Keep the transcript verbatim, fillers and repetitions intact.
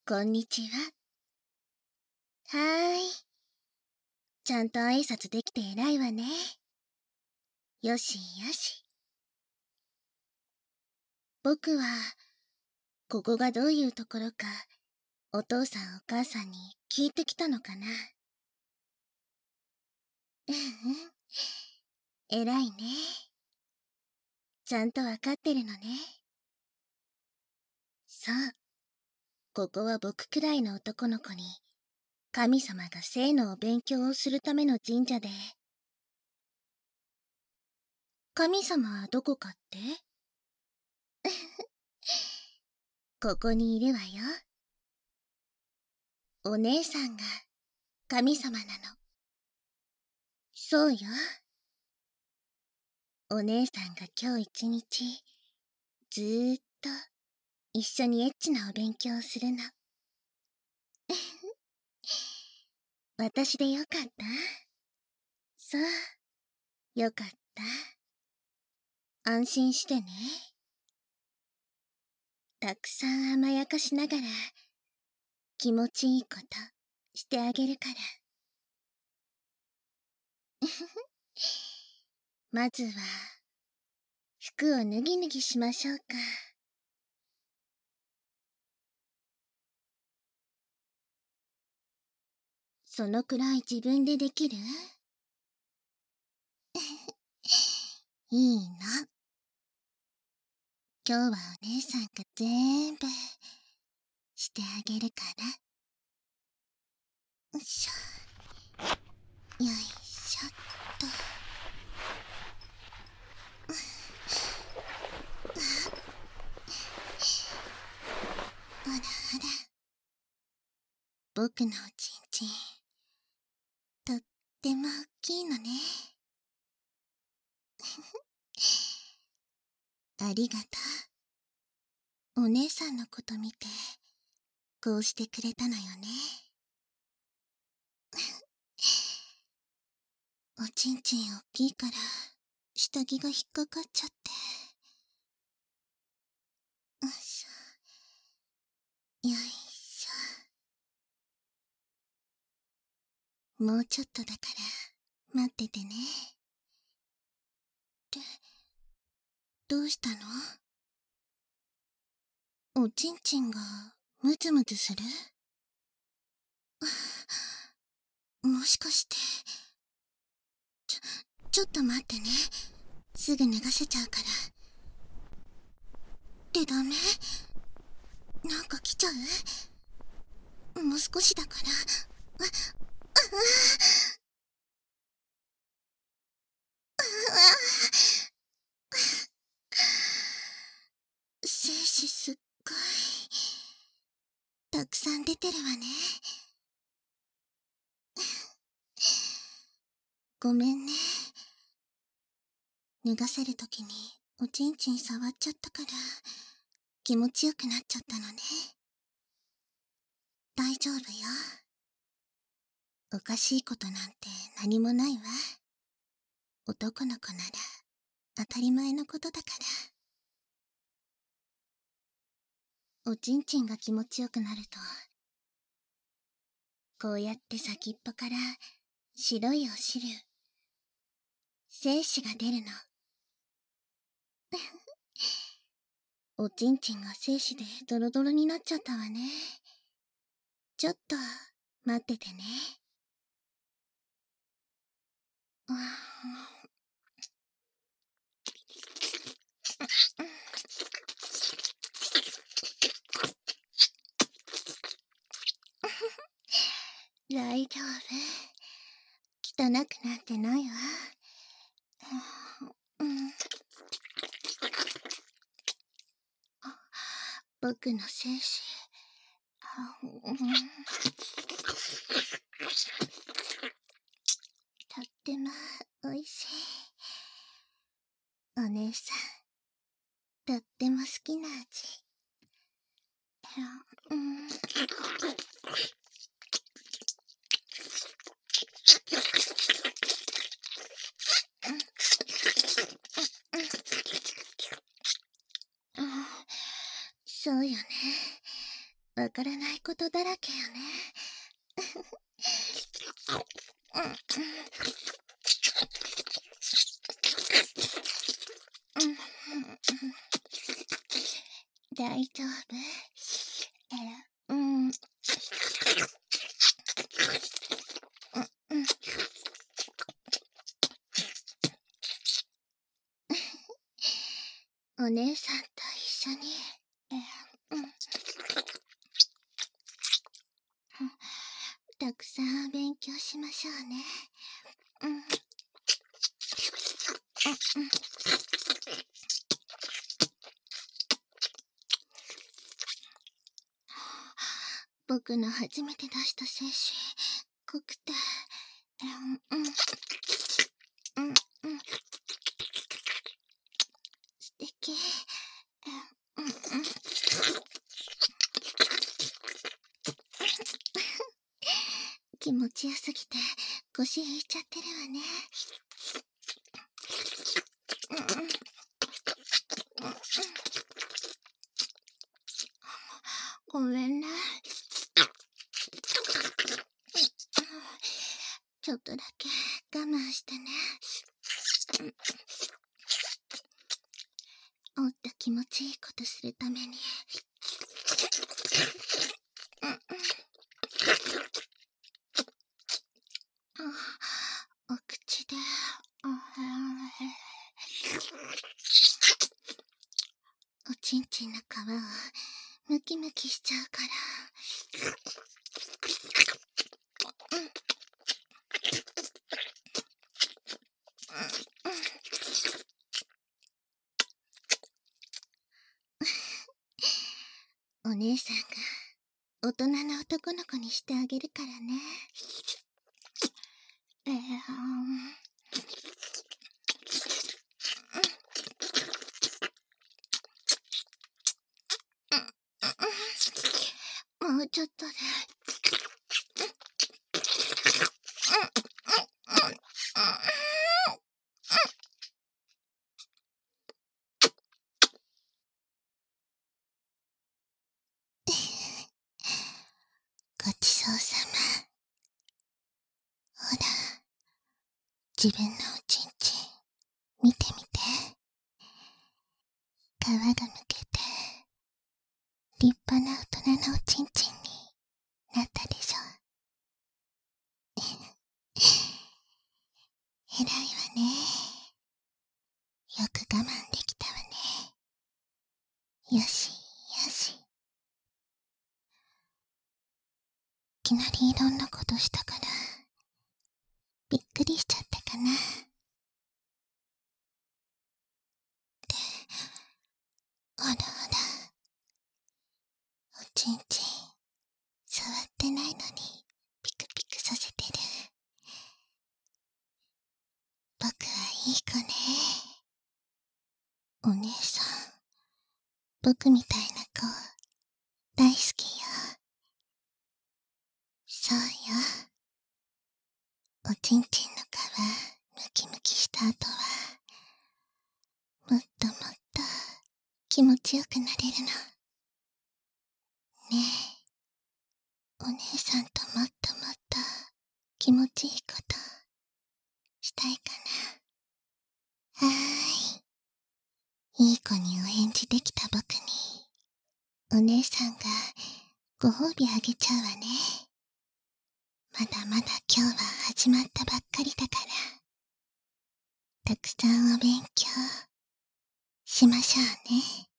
こんにちは。はーい。ちゃんと挨拶できて偉いわね。よしよし。僕は、ここがどういうところか、お父さんお母さんに聞いてきたのかな。うんうん。偉いね。ちゃんとわかってるのね。そう。ここは僕くらいの男の子に、神様が聖のお勉強をするための神社で。神様はどこかってここにいるわよ。お姉さんが神様なの。そうよ。お姉さんが今日一日、ずーっと一緒にエッチなお勉強をするの。私でよかった？そう、よかった。安心してね。たくさん甘やかしながら、気持ちいいことしてあげるから。まずは、服を脱ぎ脱ぎしましょうか。そのくらい自分でできる？いいの。今日はお姉さんが全部してあげるから。よいしょ。よいしょっと。ほらほら。僕のおちんちん、とっても大きいのね。ありがとう。お姉さんのこと見て、こうしてくれたのよね。おちんちん大きいから、下着が引っかかっちゃって。よいしょ。よいしょ。もうちょっとだから、待っててね。って、どうしたの？おちんちんが、ムズムズする？もしかして。ちょ、ちょっと待ってね。すぐ脱がせちゃうから。ってダメ？なんか来ちゃう？もう少しだから。あ、あ、あ、精子すっごい、たくさん出てるわね。ごめんね。脱がせるときにおちんちん触っちゃったから、気持ちよくなっちゃったのね。大丈夫よ。おかしいことなんて何もないわ。男の子なら当たり前のことだから。おちんちんが気持ちよくなると、こうやって先っぽから白いお汁、精子が出るの。おちんちんが精子でドロドロになっちゃったわね。ちょっと待っててね。大丈夫。汚くなってないわ。うん、僕の精子、うん、とってもおいしい。お姉さん、とっても好きな味。うん、そうよね。 わからないことだらけよね。大丈夫？え、うん。お姉さんと一緒に、え、うん。たくさん勉強しましょうね。うん。うんうん。僕の初めて出した精子、濃くて、うん、うん、うん、うん、素敵、うん、うん、気持ちよすぎて腰引いちゃってるわね。うんうん、ごめんね。ちょっとだけ我慢してね。もっと気持ちいいことするために。うんうん、お口で、おちんちんの皮をムキムキしちゃうから。お姉さんが大人の男の子にしてあげるからね。えー、もうちょっとで。ごちそうさま。ほら、自分のおちんちん見てみて。皮がむけて立派な大人のおちんちんになったでしょ。偉いわね。よく我慢できたわね。よしよし。いきなりいろんなことしたからびっくりしちゃったかな。で、ほらほら、おちんちん触ってないのにピクピクさせてる。僕はいい子ね。お姉さん、僕みたいな子大好きよ。そうよ。おちんちんの皮ムキムキした後はもっともっと気持ちよくなれるの。ねえ、お姉さんともっともっと気持ちいいことしたいかな。はーい。いい子にお返事できた僕にお姉さんがご褒美あげちゃうわね。まだまだ今日は始まったばっかりだから、たくさんお勉強しましょうね。